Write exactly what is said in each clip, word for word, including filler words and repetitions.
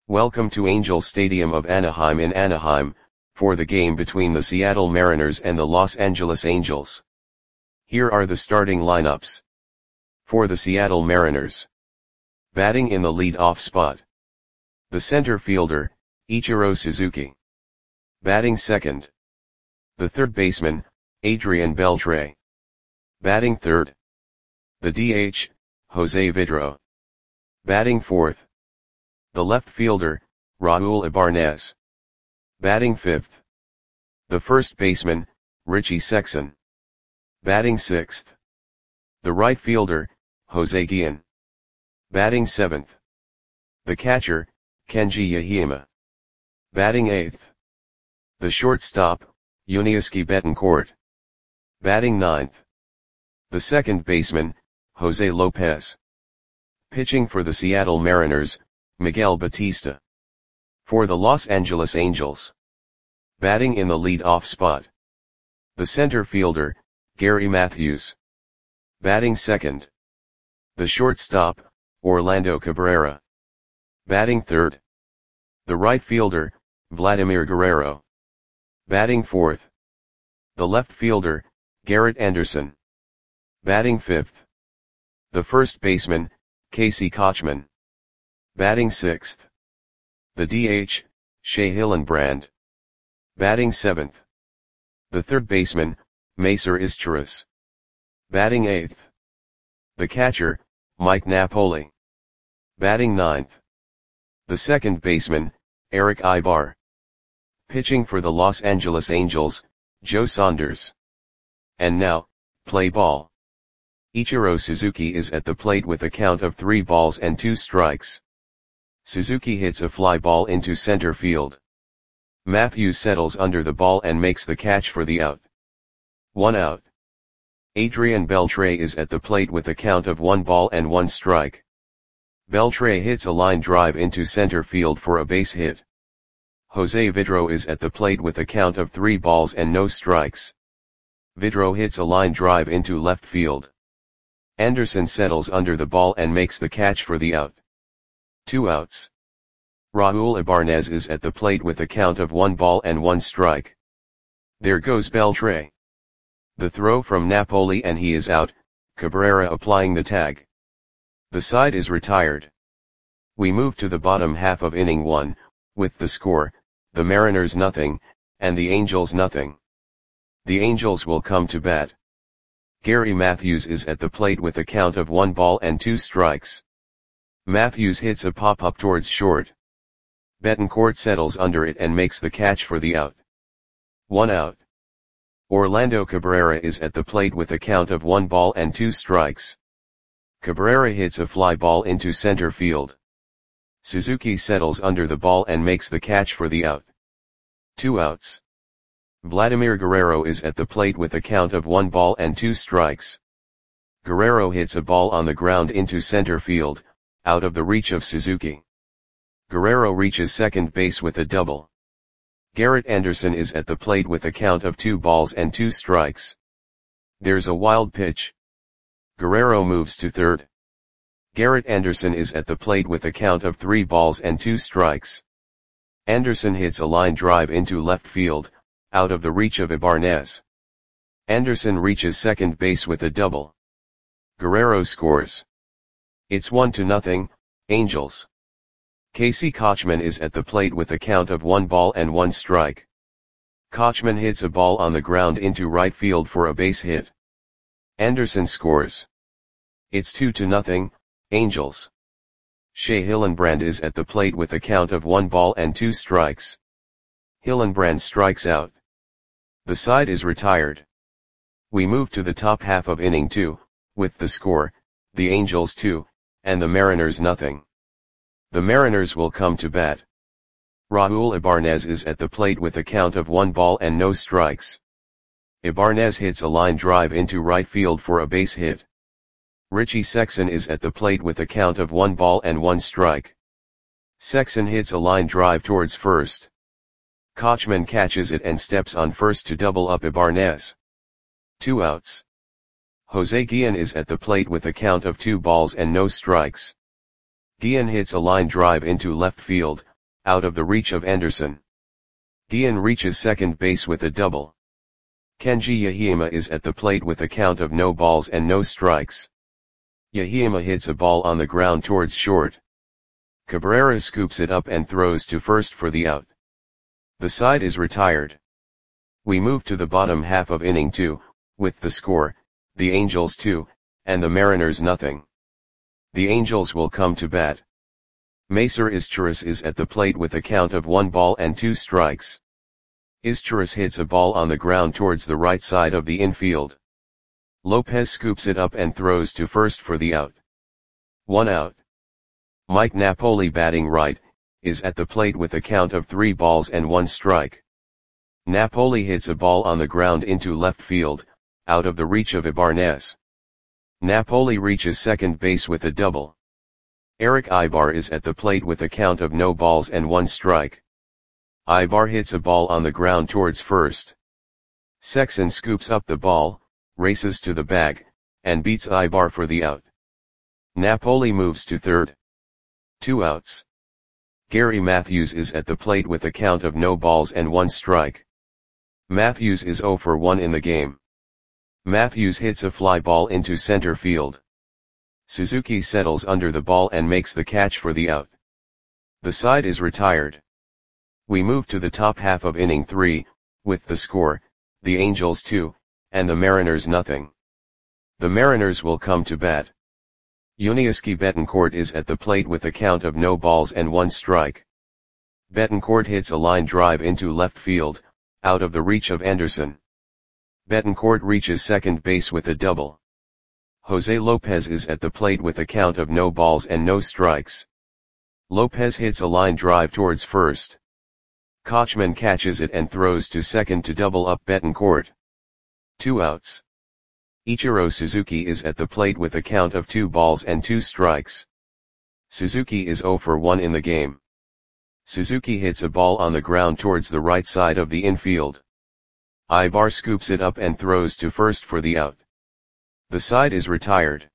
Welcome to Angel Stadium of Anaheim in Anaheim, for the game between the Seattle Mariners and the Los Angeles Angels. Here are the starting lineups. For the Seattle Mariners. Batting in the lead-off spot. The center fielder, Ichiro Suzuki. Batting second. The third baseman, Adrian Beltre. Batting third. The D H, Jose Vidro. Batting fourth. The left fielder, Raul Ibanez. Batting fifth. The first baseman, Richie Sexson. Batting sixth. The right fielder, Jose Guillen. Batting seventh. The catcher, Kenji Yahima. Batting eighth. The shortstop, Yuniesky Betancourt. Batting ninth. The second baseman, Jose Lopez. Pitching for the Seattle Mariners, Miguel Batista. For the Los Angeles Angels. Batting in the lead-off spot. The center fielder, Gary Matthews. Batting second. The shortstop, Orlando Cabrera. Batting third. The right fielder, Vladimir Guerrero. Batting fourth. The left fielder, Garrett Anderson. Batting fifth. The first baseman, Casey Kotchman. Batting sixth. The D H, Shea Hillenbrand. Batting seventh. The third baseman, Macer Izturis. Batting eighth. The catcher, Mike Napoli. Batting ninth. The second baseman, Eric Ibar. Pitching for the Los Angeles Angels, Joe Saunders. And now, play ball. Ichiro Suzuki is at the plate with a count of three balls and two strikes. Suzuki hits a fly ball into center field. Matthews settles under the ball and makes the catch for the out. One out. Adrian Beltre is at the plate with a count of one ball and one strike. Beltre hits a line drive into center field for a base hit. Jose Vidro is at the plate with a count of three balls and no strikes. Vidro hits a line drive into left field. Anderson settles under the ball and makes the catch for the out. Two outs. Raul Ibanez is at the plate with a count of one ball and one strike. There goes Beltre. The throw from Napoli and he is out, Cabrera applying the tag. The side is retired. We move to the bottom half of inning one, with the score, the Mariners nothing, and the Angels nothing. The Angels will come to bat. Gary Matthews is at the plate with a count of one ball and two strikes. Matthews hits a pop-up towards short. Betancourt settles under it and makes the catch for the out. One out. Orlando Cabrera is at the plate with a count of one ball and two strikes. Cabrera hits a fly ball into center field. Suzuki settles under the ball and makes the catch for the out. Two outs. Vladimir Guerrero is at the plate with a count of one ball and two strikes. Guerrero hits a ball on the ground into center field, out of the reach of Suzuki. Guerrero reaches second base with a double. Garrett Anderson is at the plate with a count of two balls and two strikes. There's a wild pitch. Guerrero moves to third. Garrett Anderson is at the plate with a count of three balls and two strikes. Anderson hits a line drive into left field, out of the reach of Ibanez. Anderson reaches second base with a double. Guerrero scores. It's one to nothing, Angels. Casey Kotchman is at the plate with a count of one ball and one strike. Kotchman hits a ball on the ground into right field for a base hit. Anderson scores. It's two to nothing, Angels. Shea Hillenbrand is at the plate with a count of one ball and two strikes. Hillenbrand strikes out. The side is retired. We move to the top half of inning two, with the score, the Angels two, and the Mariners nothing. The Mariners will come to bat. Raul Ibanez is at the plate with a count of one ball and no strikes. Ibanez hits a line drive into right field for a base hit. Richie Sexson is at the plate with a count of one ball and one strike. Sexson hits a line drive towards first. Kotchman catches it and steps on first to double up Ibanez. Two outs. Jose Guillen is at the plate with a count of two balls and no strikes. Guillen hits a line drive into left field, out of the reach of Anderson. Guillen reaches second base with a double. Kenji Yahima is at the plate with a count of no balls and no strikes. Yahima hits a ball on the ground towards short. Cabrera scoops it up and throws to first for the out. The side is retired. We move to the bottom half of inning two, with the score, the Angels two, and the Mariners nothing. The Angels will come to bat. Macer Izturis is at the plate with a count of one ball and two strikes. Izturis hits a ball on the ground towards the right side of the infield. Lopez scoops it up and throws to first for the out. One out. Mike Napoli, batting right, is at the plate with a count of three balls and one strike. Napoli hits a ball on the ground into left field, out of the reach of Ibarnes. Napoli reaches second base with a double. Eric Ibar is at the plate with a count of no balls and one strike. Ibar hits a ball on the ground towards first. Sexson scoops up the ball, races to the bag, and beats Ibar for the out. Napoli moves to third. Two outs. Gary Matthews is at the plate with a count of no balls and one strike. Matthews is zero for one in the game. Matthews hits a fly ball into center field. Suzuki settles under the ball and makes the catch for the out. The side is retired. We move to the top half of inning three, with the score, the Angels two, and the Mariners nothing. The Mariners will come to bat. Yuniesky Betancourt is at the plate with a count of no balls and one strike. Betancourt hits a line drive into left field, out of the reach of Anderson. Betancourt reaches second base with a double. Jose Lopez is at the plate with a count of no balls and no strikes. Lopez hits a line drive towards first. Kochman catches it and throws to second to double up Betancourt. Two outs. Ichiro Suzuki is at the plate with a count of two balls and two strikes. Suzuki is zero for one in the game. Suzuki hits a ball on the ground towards the right side of the infield. Ibar scoops it up and throws to first for the out. The side is retired.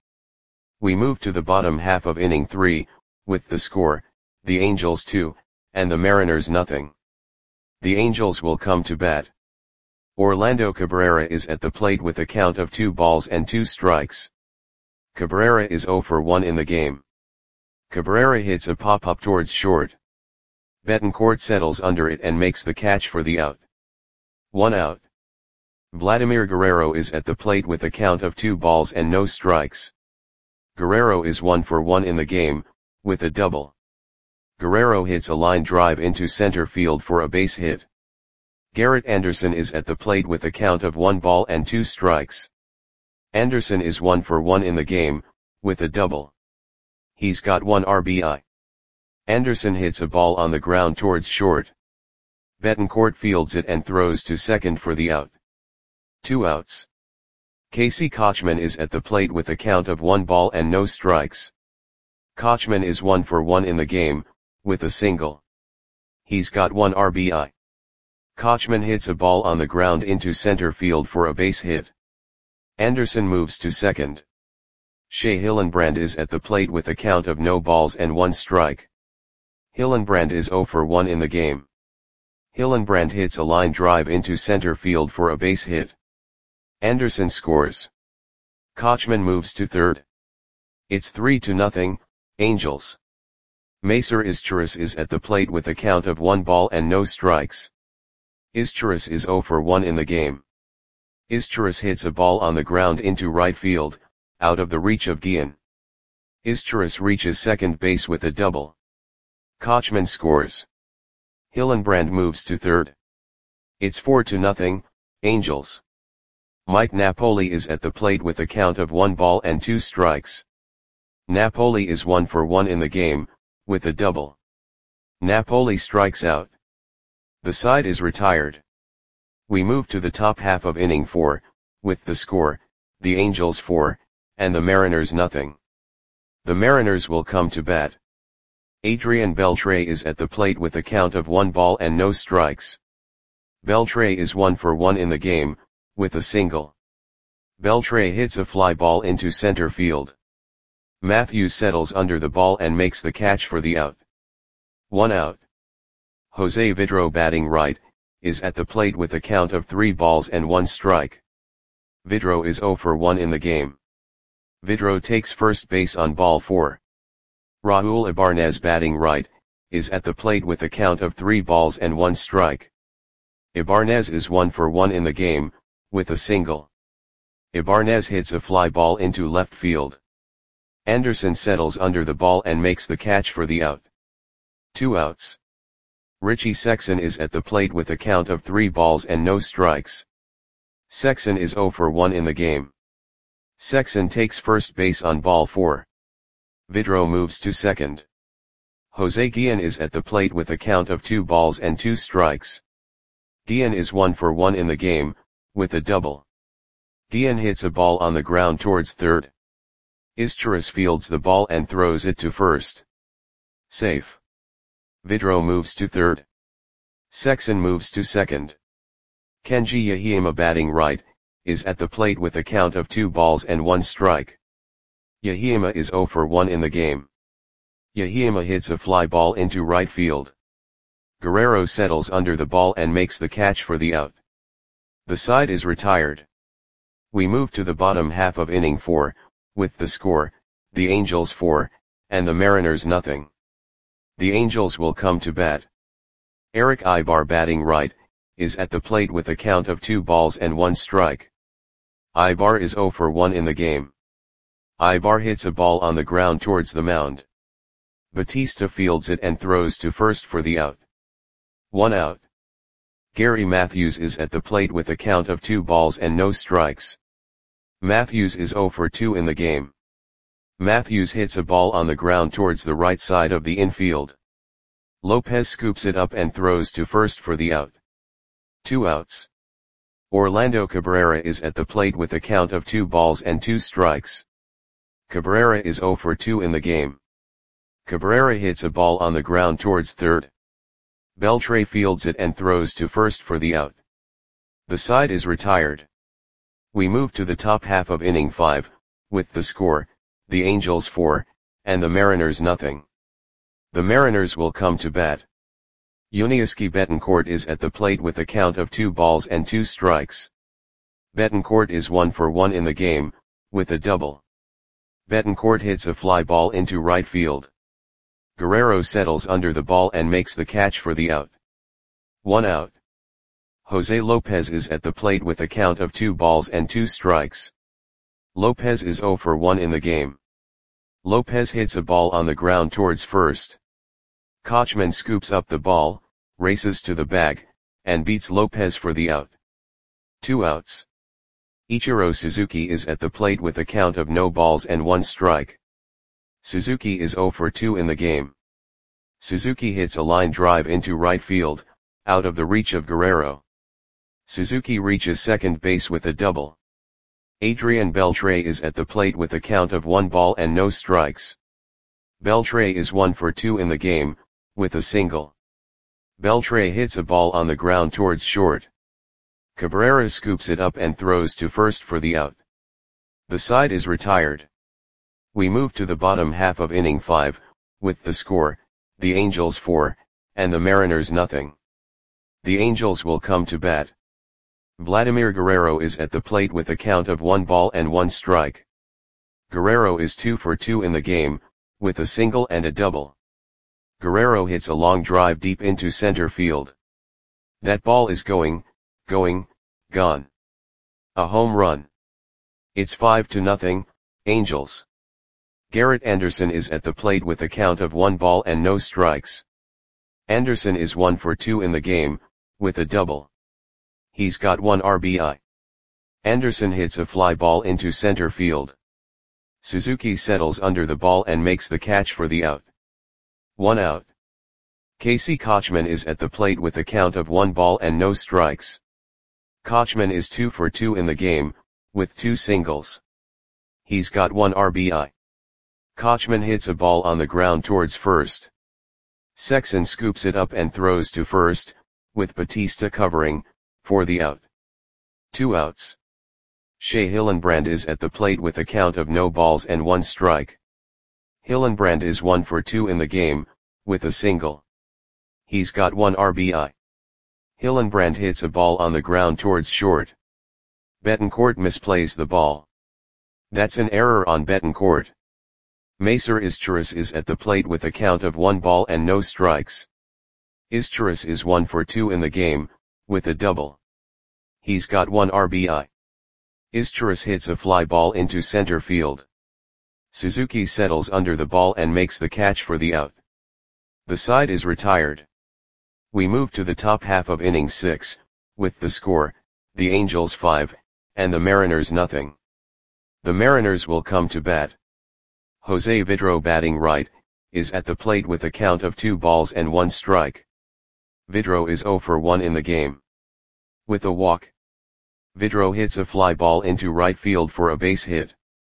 We move to the bottom half of inning three, with the score, the Angels two, and the Mariners nothing. The Angels will come to bat. Orlando Cabrera is at the plate with a count of two balls and two strikes. Cabrera is zero for one in the game. Cabrera hits a pop-up towards short. Betancourt settles under it and makes the catch for the out. One out. Vladimir Guerrero is at the plate with a count of two balls and no strikes. Guerrero is one for one in the game, with a double. Guerrero hits a line drive into center field for a base hit. Garrett Anderson is at the plate with a count of one ball and two strikes. Anderson is one for one in the game, with a double. He's got one R B I. Anderson hits a ball on the ground towards short. Betancourt fields it and throws to second for the out. Two outs. Casey Kochman is at the plate with a count of one ball and no strikes. Kochman is one for one in the game, with a single. He's got one R B I. Kochman hits a ball on the ground into center field for a base hit. Anderson moves to second. Shea Hillenbrand is at the plate with a count of no balls and one strike. Hillenbrand is zero for one in the game. Hillenbrand hits a line drive into center field for a base hit. Anderson scores. Kochman moves to third. It's three to nothing, Angels. Macer Izturis is at the plate with a count of one ball and no strikes. Izturis is zero for one in the game. Izturis hits a ball on the ground into right field, out of the reach of Guillen. Izturis reaches second base with a double. Kochman scores. Hillenbrand moves to third. It's four to nothing, Angels. Mike Napoli is at the plate with a count of one ball and two strikes. Napoli is one for one in the game, with a double. Napoli strikes out. The side is retired. We move to the top half of inning four, with the score, the Angels four, and the Mariners nothing. The Mariners will come to bat. Adrian Beltre is at the plate with a count of one ball and no strikes. Beltre is one for one in the game, with a single. Beltre hits a fly ball into center field. Matthews settles under the ball and makes the catch for the out. One out. Jose Vidro batting right, is at the plate with a count of three balls and one strike. Vidro is zero for one in the game. Vidro takes first base on ball four. Raul Ibarnez batting right, is at the plate with a count of three balls and one strike. Ibarnez is one for one in the game, with a single. Ibarnez hits a fly ball into left field. Anderson settles under the ball and makes the catch for the out. Two outs. Richie Sexson is at the plate with a count of three balls and no strikes. Sexson is zero for one in the game. Sexson takes first base on ball four. Vidro moves to second. Jose Guillen is at the plate with a count of two balls and two strikes. Guillen is one for one in the game, with a double. Guillen hits a ball on the ground towards third. Izturis fields the ball and throws it to first. Safe. Vidro moves to third. Sexson moves to second. Kenji Yahima batting right, is at the plate with a count of two balls and one strike. Yahima is zero for one in the game. Yahima hits a fly ball into right field. Guerrero settles under the ball and makes the catch for the out. The side is retired. We move to the bottom half of inning four, with the score, the Angels four, and the Mariners nothing. The Angels will come to bat. Eric Ibar batting right, is at the plate with a count of two balls and one strike. Ibar is zero for one in the game. Ibar hits a ball on the ground towards the mound. Batista fields it and throws to first for the out. One out. Gary Matthews is at the plate with a count of two balls and no strikes. Matthews is zero for two in the game. Matthews hits a ball on the ground towards the right side of the infield. Lopez scoops it up and throws to first for the out. Two outs. Orlando Cabrera is at the plate with a count of two balls and two strikes. Cabrera is zero for two in the game. Cabrera hits a ball on the ground towards third. Beltre fields it and throws to first for the out. The side is retired. We move to the top half of inning five, with the score, the Angels four, and the Mariners nothing. The Mariners will come to bat. Yuniesky Betancourt is at the plate with a count of two balls and two strikes. Betancourt is one for one in the game, with a double. Betancourt hits a fly ball into right field. Guerrero settles under the ball and makes the catch for the out. One out. Jose Lopez is at the plate with a count of two balls and two strikes. Lopez is zero for one in the game. Lopez hits a ball on the ground towards first. Kochman scoops up the ball, races to the bag, and beats Lopez for the out. Two outs. Ichiro Suzuki is at the plate with a count of no balls and one strike. Suzuki is zero for two in the game. Suzuki hits a line drive into right field, out of the reach of Guerrero. Suzuki reaches second base with a double. Adrian Beltre is at the plate with a count of one ball and no strikes. Beltre is one for two in the game, with a single. Beltre hits a ball on the ground towards short. Cabrera scoops it up and throws to first for the out. The side is retired. We move to the bottom half of inning five, with the score, the Angels four, and the Mariners nothing. The Angels will come to bat. Vladimir Guerrero is at the plate with a count of one ball and one strike. Guerrero is two for two in the game, with a single and a double. Guerrero hits a long drive deep into center field. That ball is going, going, gone. A home run. It's five to nothing, Angels. Garrett Anderson is at the plate with a count of one ball and no strikes. Anderson is one for two in the game, with a double. He's got one R B I. Anderson hits a fly ball into center field. Suzuki settles under the ball and makes the catch for the out. One out. Casey Kochman is at the plate with a count of one ball and no strikes. Kochman is two for two in the game, with two singles. He's got one R B I. Kochman hits a ball on the ground towards first. Sexson scoops it up and throws to first, with Batista covering, for the out. Two outs. Shea Hillenbrand is at the plate with a count of no balls and one strike. Hillenbrand is one for two in the game, with a single. He's got one R B I. Hillenbrand hits a ball on the ground towards short. Betancourt misplays the ball. That's an error on Betancourt. Macer Izturis is at the plate with a count of one ball and no strikes. Izturis is one for two in the game, with a double. He's got one R B I. Izturis hits a fly ball into center field. Suzuki settles under the ball and makes the catch for the out. The side is retired. We move to the top half of inning six, with the score, the Angels five, and the Mariners nothing. The Mariners will come to bat. Jose Vidro, batting right, is at the plate with a count of two balls and one strike. Vidro is zero for one in the game. With a walk, Vidro hits a fly ball into right field for a base hit.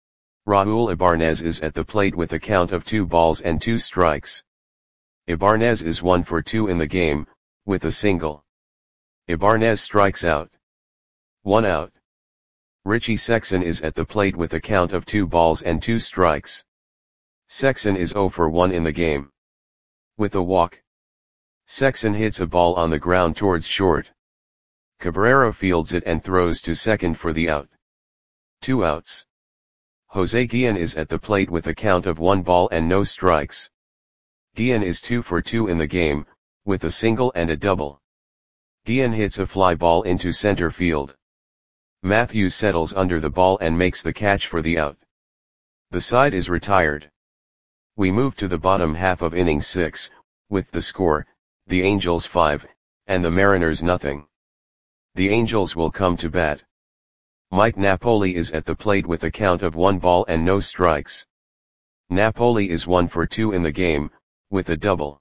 Raul Ibanez is at the plate with a count of two balls and two strikes. Ibanez is one for two in the game, with a single. Ibanez strikes out. One out. Richie Sexson is at the plate with a count of two balls and two strikes. Sexson is zero for one in the game. With a walk, Sexson hits a ball on the ground towards short. Cabrera fields it and throws to second for the out. Two outs. Jose Guillen is at the plate with a count of one ball and no strikes. Guillen is two for two in the game, with a single and a double. Guillen hits a fly ball into center field. Matthews settles under the ball and makes the catch for the out. The side is retired. We move to the bottom half of inning six, with the score, the Angels five, and the Mariners nothing. The Angels will come to bat. Mike Napoli is at the plate with a count of one ball and no strikes. Napoli is one for two in the game, with a double.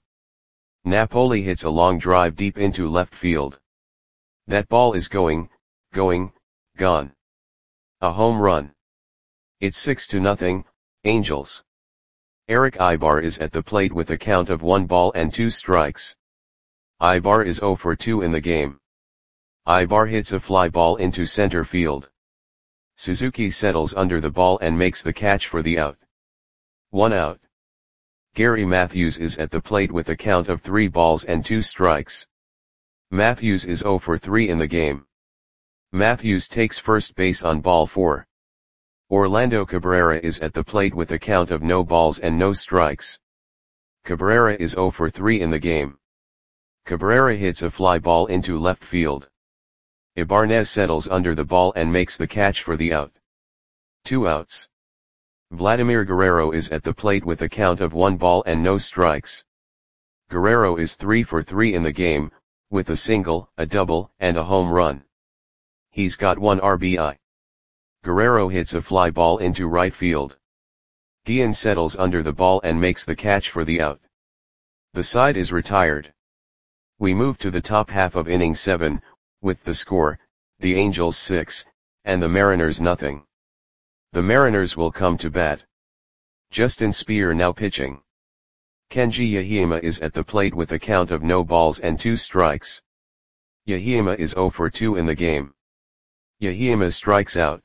Napoli hits a long drive deep into left field. That ball is going, going, gone. A home run. It's six to nothing, Angels. Eric Ibar is at the plate with a count of one ball and two strikes. Ibar is zero for two in the game. Ibar hits a fly ball into center field. Suzuki settles under the ball and makes the catch for the out. One out. Gary Matthews is at the plate with a count of three balls and two strikes. Matthews is zero for three in the game. Matthews takes first base on ball four. Orlando Cabrera is at the plate with a count of no balls and no strikes. Cabrera is zero for three in the game. Cabrera hits a fly ball into left field. Ibanez settles under the ball and makes the catch for the out. Two outs. Vladimir Guerrero is at the plate with a count of one ball and no strikes. Guerrero is three for three in the game, with a single, a double, and a home run. He's got one R B I. Guerrero hits a fly ball into right field. Guillen settles under the ball and makes the catch for the out. The side is retired. We move to the top half of inning seven, with the score, the Angels six, and the Mariners nothing. The Mariners will come to bat. Justin Speer now pitching. Kenji Yahima is at the plate with a count of no balls and two strikes. Yahima is zero for two in the game. Yahima strikes out.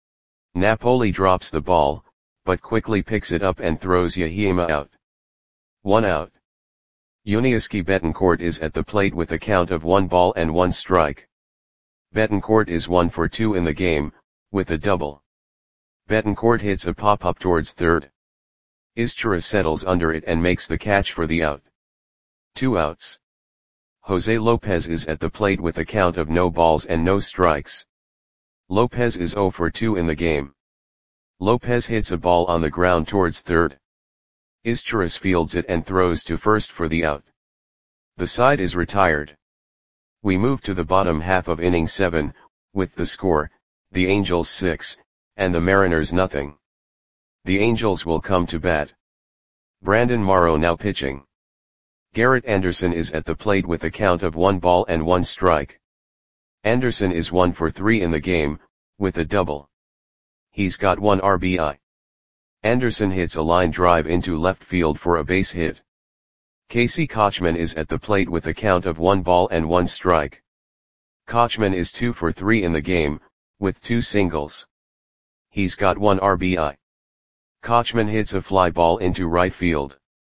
Napoli drops the ball, but quickly picks it up and throws Yahima out. One out. Yuniesky Betancourt is at the plate with a count of one ball and one strike. Betancourt is one for two in the game, with a double. Betancourt hits a pop-up towards third. Izturis settles under it and makes the catch for the out. Two outs. Jose Lopez is at the plate with a count of no balls and no strikes. Lopez is zero for two in the game. Lopez hits a ball on the ground towards third. Izturis fields it and throws to first for the out. The side is retired. We move to the bottom half of inning seven, with the score, the Angels six, and the Mariners nothing. The Angels will come to bat. Brandon Morrow now pitching. Garrett Anderson is at the plate with a count of one ball and one strike. Anderson is one for three in the game, with a double. He's got one R B I. Anderson hits a line drive into left field for a base hit. Casey Kochman is at the plate with a count of one ball and one strike. Kochman is two for three in the game, with two singles. He's got one R B I. Kochman hits a fly ball into right field.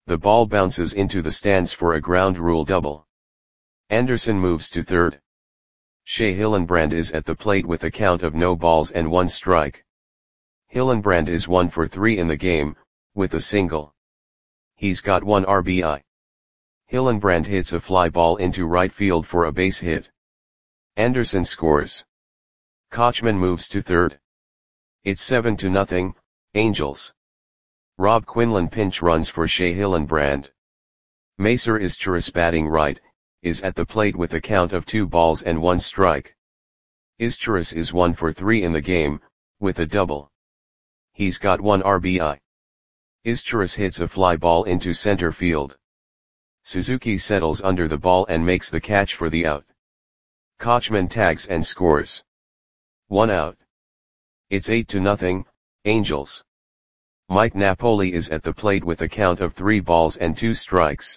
The ball bounces into the stands for a ground rule double. Anderson moves to third. Shea Hillenbrand is at the plate with a count of no balls and one strike. Hillenbrand is one for three in the game, with a single. He's got one R B I. Hillenbrand hits a fly ball into right field for a base hit. Anderson scores. Kochman moves to third. It's seven to nothing, Angels. Rob Quinlan pinch runs for Shea Hillenbrand. Macer Izturis batting right, is at the plate with a count of two balls and one strike. Izturis is one for three in the game, with a double. He's got one R B I. Izturis hits a fly ball into center field. Suzuki settles under the ball and makes the catch for the out. Kochman tags and scores. One out. It's eight to nothing, Angels. Mike Napoli is at the plate with a count of three balls and two strikes.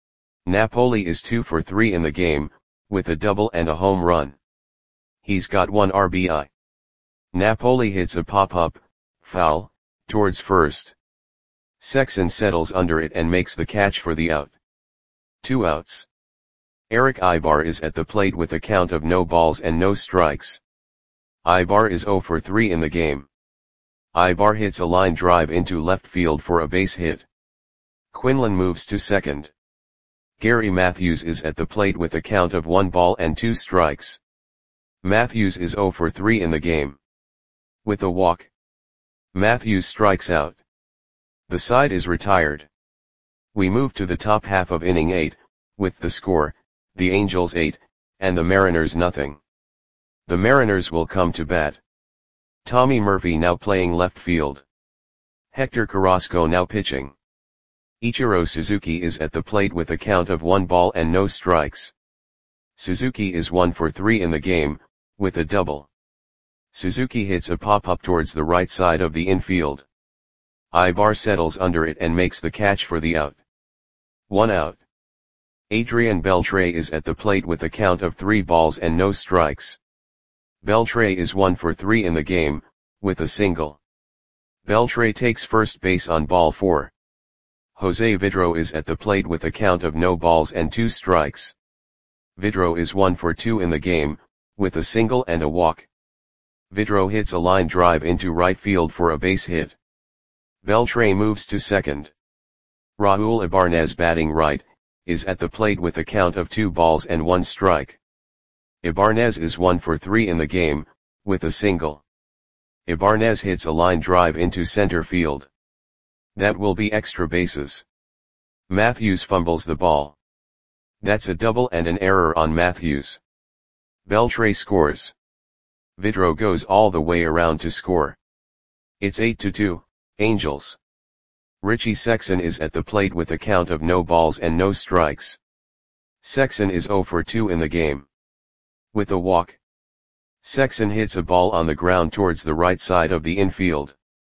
Napoli is two for three in the game, with a double and a home run. He's got one R B I. Napoli hits a pop-up, foul, towards first. Sexson settles under it and makes the catch for the out. Two outs. Eric Ibar is at the plate with a count of no balls and no strikes. Ibar is zero for three in the game. Ibar hits a line drive into left field for a base hit. Quinlan moves to second. Gary Matthews is at the plate with a count of one ball and two strikes. Matthews is zero for three in the game. With a walk, Matthews strikes out. The side is retired. We move to the top half of inning eight, with the score, the Angels eight, and the Mariners nothing. The Mariners will come to bat. Tommy Murphy now playing left field. Hector Carrasco now pitching. Ichiro Suzuki is at the plate with a count of one ball and no strikes. Suzuki is one for three in the game, with a double. Suzuki hits a pop-up towards the right side of the infield. Ibar settles under it and makes the catch for the out. One out. Adrian Beltre is at the plate with a count of three balls and no strikes. Beltre is one for three in the game, with a single. Beltre takes first base on ball four. Jose Vidro is at the plate with a count of no balls and two strikes. Vidro is one for two in the game, with a single and a walk. Vidro hits a line drive into right field for a base hit. Beltre moves to second. Raul Ibanez batting right, is at the plate with a count of two balls and one strike. Ibanez is one for three in the game, with a single. Ibanez hits a line drive into center field. That will be extra bases. Matthews fumbles the ball. That's a double and an error on Matthews. Beltre scores. Vidro goes all the way around to score. It's eight to two, Angels. Richie Sexson is at the plate with a count of no balls and no strikes. Sexson is zero for two in the game. With a walk, Sexson hits a ball on the ground towards the right side of the infield.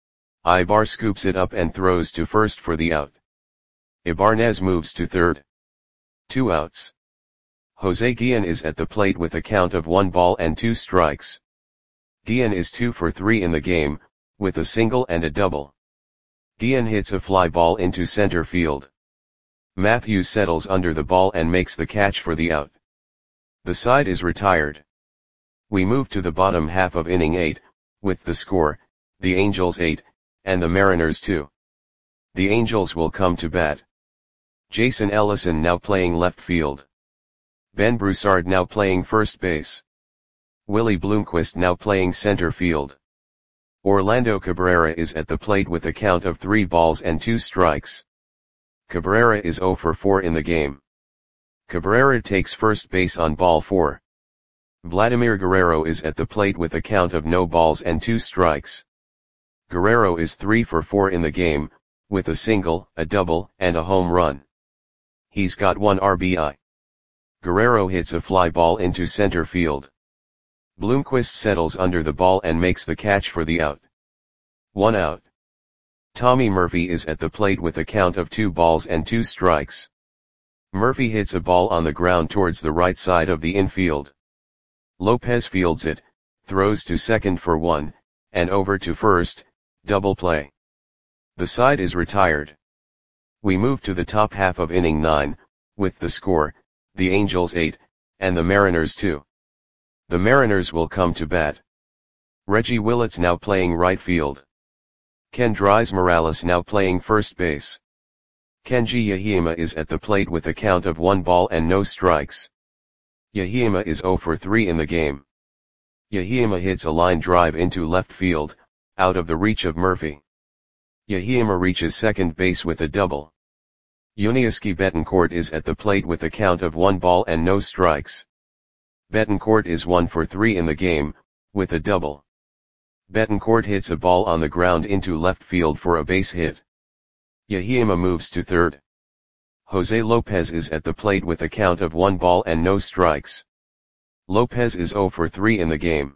Ibar scoops it up and throws to first for the out. Ibanez moves to third. Two outs. Jose Guillen is at the plate with a count of one ball and two strikes. Guillen is two for three in the game, with a single and a double. Guillen hits a fly ball into center field. Matthews settles under the ball and makes the catch for the out. The side is retired. We move to the bottom half of inning eight, with the score, the Angels eight, and the Mariners two. The Angels will come to bat. Jason Ellison now playing left field. Ben Broussard now playing first base. Willie Bloomquist now playing center field. Orlando Cabrera is at the plate with a count of three balls and two strikes. Cabrera is zero for four in the game. Cabrera takes first base on ball four. Vladimir Guerrero is at the plate with a count of no balls and two strikes. Guerrero is three for four in the game, with a single, a double, and a home run. He's got one R B I. Guerrero hits a fly ball into center field. Bloomquist settles under the ball and makes the catch for the out. One out. Tommy Murphy is at the plate with a count of two balls and two strikes. Murphy hits a ball on the ground towards the right side of the infield. Lopez fields it, throws to second for one, and over to first, double play. The side is retired. We move to the top half of inning nine, with the score, the Angels eight, and the Mariners two. The Mariners will come to bat. Reggie Willits now playing right field. Kendrys Morales now playing first base. Kenji Yahima is at the plate with a count of one ball and no strikes. Yahima is zero for three in the game. Yahima hits a line drive into left field, out of the reach of Murphy. Yahima reaches second base with a double. Yuniesky Betancourt is at the plate with a count of one ball and no strikes. Betancourt is one for three in the game, with a double. Betancourt hits a ball on the ground into left field for a base hit. Yahima moves to third. Jose Lopez is at the plate with a count of one ball and no strikes. Lopez is zero for three in the game.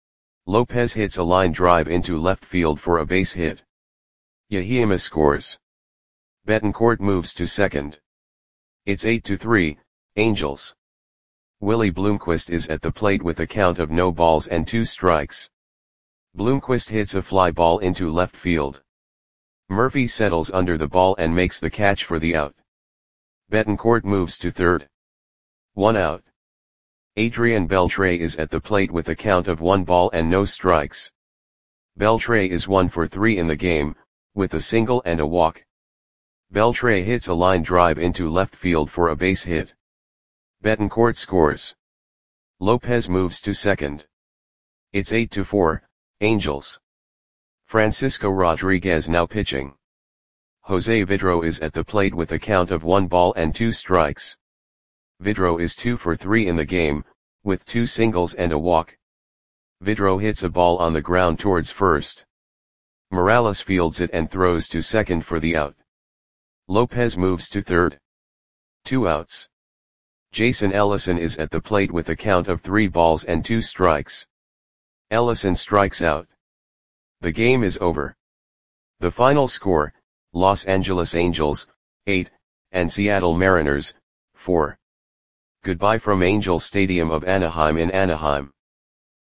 Lopez hits a line drive into left field for a base hit. Yahima scores. Betancourt moves to second. It's eight to three, Angels. Willie Bloomquist is at the plate with a count of no balls and two strikes. Bloomquist hits a fly ball into left field. Murphy settles under the ball and makes the catch for the out. Betancourt moves to third. One out. Adrian Beltre is at the plate with a count of one ball and no strikes. Beltre is one for three in the game, with a single and a walk. Beltre hits a line drive into left field for a base hit. Betancourt scores. Lopez moves to second. It's eight to four, Angels. Francisco Rodriguez now pitching. Jose Vidro is at the plate with a count of one ball and two strikes. Vidro is two for three in the game, with two singles and a walk. Vidro hits a ball on the ground towards first. Morales fields it and throws to second for the out. Lopez moves to third. Two outs. Jason Ellison is at the plate with a count of three balls and two strikes. Ellison strikes out. The game is over. The final score, Los Angeles Angels, eight, and Seattle Mariners, four. Goodbye from Angel Stadium of Anaheim in Anaheim.